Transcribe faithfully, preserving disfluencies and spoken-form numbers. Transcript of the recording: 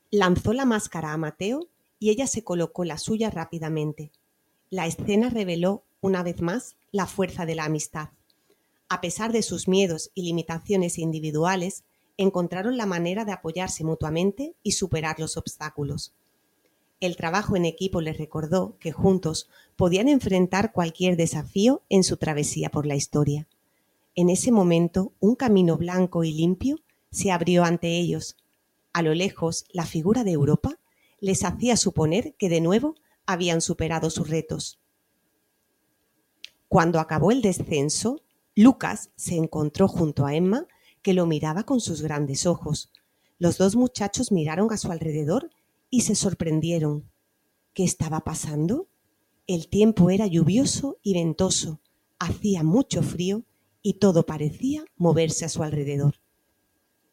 Lanzó la máscara a Mateo y ella se colocó la suya rápidamente. La escena reveló, una vez más, la fuerza de la amistad. A pesar de sus miedos y limitaciones individuales, encontraron la manera de apoyarse mutuamente y superar los obstáculos. El trabajo en equipo les recordó que juntos podían enfrentar cualquier desafío en su travesía por la historia. En ese momento, un camino blanco y limpio se abrió ante ellos. A lo lejos, la figura de Europa les hacía suponer que de nuevo habían superado sus retos. Cuando acabó el descenso, Lucas se encontró junto a Emma, que lo miraba con sus grandes ojos. Los dos muchachos miraron a su alrededor y se sorprendieron. ¿Qué estaba pasando? El tiempo era lluvioso y ventoso, hacía mucho frío y todo parecía moverse a su alrededor.